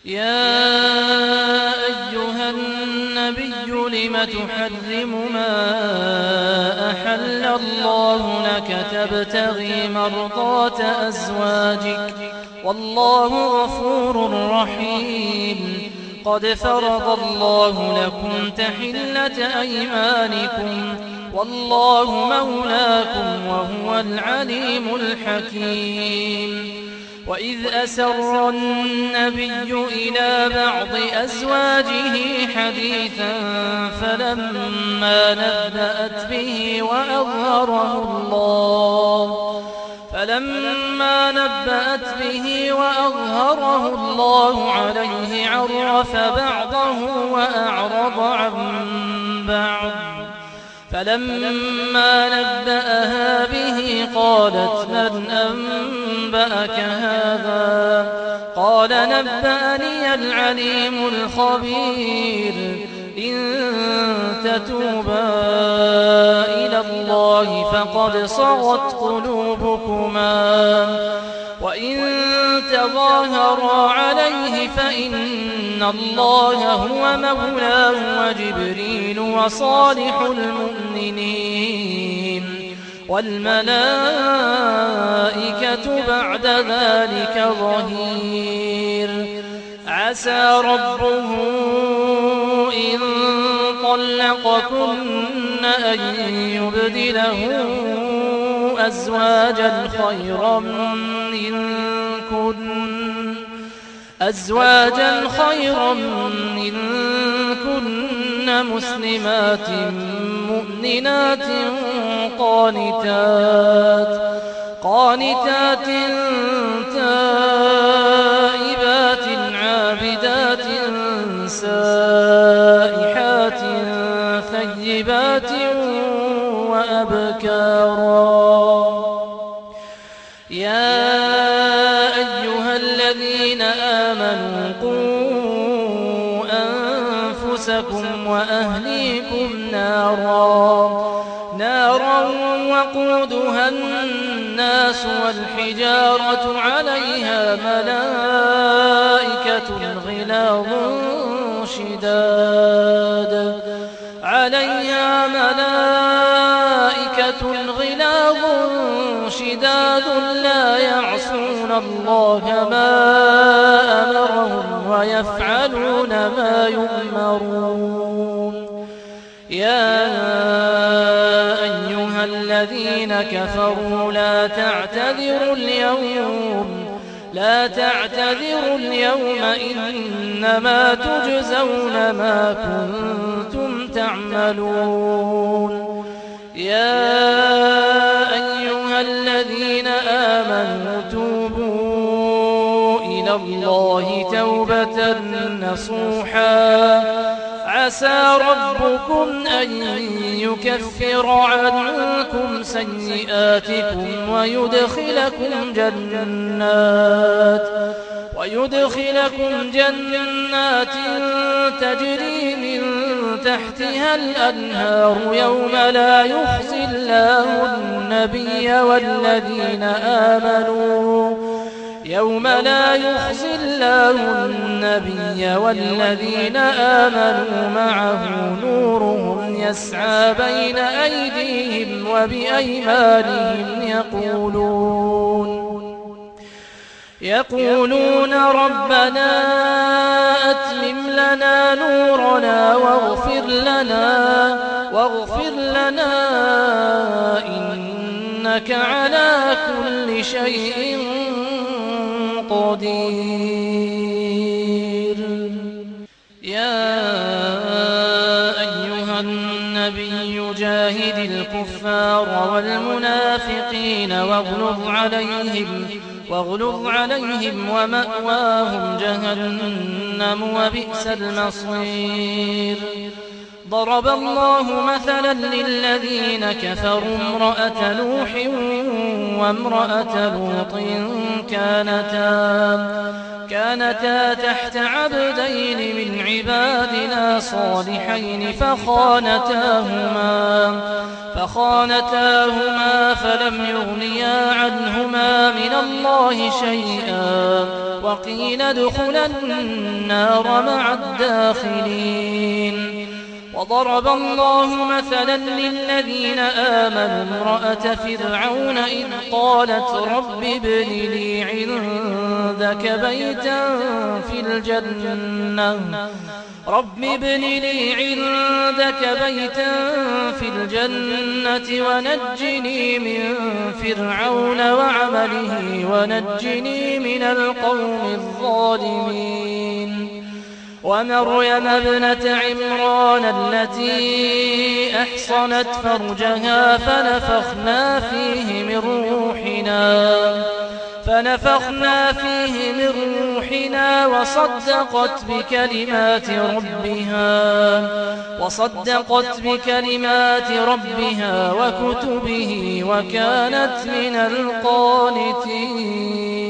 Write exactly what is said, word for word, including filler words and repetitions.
يا أيها النبي لم تحرم ما أحل الله لك تبتغي مرضات أزواجك والله غفور رحيم. قد فرض الله لكم تحلة أيمانكم والله مولاكم وهو العليم الحكيم. وإذ أسر النبي إلى بعض أزواجه حديثا فلما نبأت به وأظهره الله فلما نبأت به وأظهره الله عليه عرف بعضه وأعرض عن بعض. فلما نبأها به قالت من أنبأك هذا؟ قال نبأني العليم الخبير. إن تتوبا إلى الله فقد صغت قلوبكما وإن تظاهرا عليه فإن الله هو مولاه وجبريل وصالح المؤمنين والملائكة بعد ذلك ظهير. عسى ربه إن طلقكن أن يبدله أزواجا خيرا منكن أزواجا خيرا منكن مسلمات مؤمنات قانتات قانتات تائبات عابدات سائحات ثيبات وأبكارا. يا أيها الذين آمنوا قوا أنفسكم وأهليكم نارا نارا وقودها الناس والحجارة عليها ملائكة غلاظ شداد عليها ملائكة غلاظ شداد لا يعصون الله ما أمرهم ويفعلون ما يؤمرون. يا أيها الذين كفروا لا تعتذروا اليوم لا تعتذروا اليوم إنما تجزون ما كنتم تعملون. يا أيها الذين آمنوا توبوا إلى الله توبة نصوحا عسى ربكم أن يكفر عنكم سيئاتكم ويدخلكم جنات ويدخلكم جنات تجري من تحتها الأنهار يوم لا يخزي الله النبي والذين آمنوا يوم لا يخزي الله النبي والذين آمنوا معه نورهم يسعى بين أيديهم وبأيمانهم يقولون يقولون ربنا أتمم لنا نورنا واغفر لنا واغفر لنا إنك على كل شيء قدير. يا أيها النبي جاهد الكفار والمنافقين واغلظ عليهم واغلظ عليهم ومأواهم جهنم وبئس المصير. ضرب الله مثلا للذين كفروا امرأة نوح وامرأة لوط كانتا كانتا تحت عبدين من عبادنا صالحين فخانتاهما فخانتاهما فلم يغنيا عنهما من الله شيئا وقيل ادخلا النار مع الداخلين. وضرب الله مثلا للذين آمنوا امرأة فرعون إذ قالت رب ابن لي عندك بيتا في الجنة رب ابن لي عندك بيتا في الجنة ونجني من فرعون وعمله ونجني من القوم الظالمين. ومريم ابنة عمران التي أحصنت فرجها فنفخنا فيه من روحنا فنفخنا فيه من روحنا وصدقت بكلمات ربها وصدقت بكلمات ربها وكتبه وكانت من القانتين.